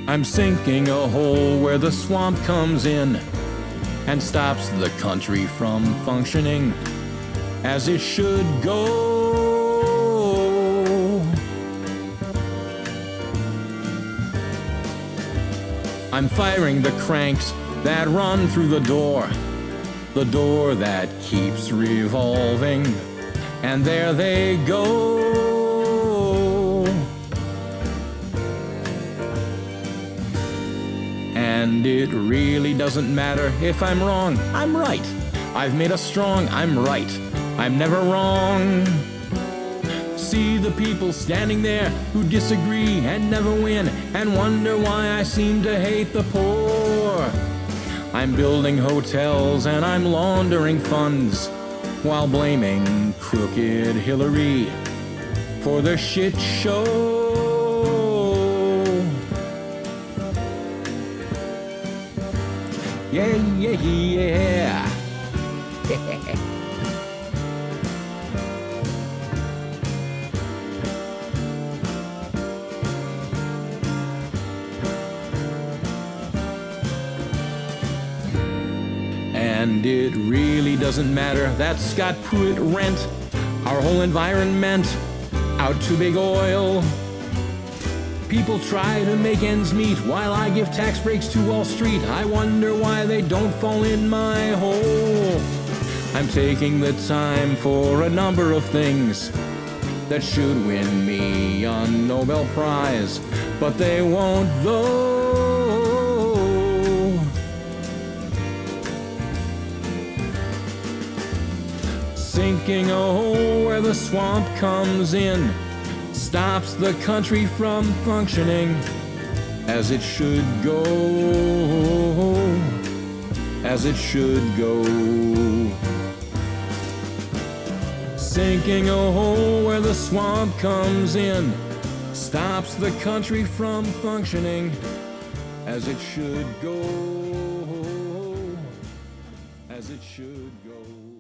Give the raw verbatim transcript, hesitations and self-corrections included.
I'm sinking a hole where the swamp comes in and stops the country from functioning as it should go. I'm firing the cranks that run through the door, the door that keeps revolving, and there they go. And it really doesn't matter if I'm wrong, I'm right. I've made us strong, I'm right. I'm never wrong. See the people standing there who disagree and never win and wonder why I seem to hate the poor. I'm building hotels and I'm laundering funds while blaming crooked Hillary for the shit show. Yeah, yeah, yeah. And it really doesn't matter that Scott Pruitt rent our whole environment out to big oil. People try to make ends meet while I give tax breaks to Wall Street. I wonder why they don't fall in my hole. I'm taking the time for a number of things that should win me a Nobel Prize, but they won't though. Sinking a hole where the swamp comes in stops the country from functioning as it should go, as it should go. Sinking a hole where the swamp comes in stops the country from functioning as it should go, as it should go.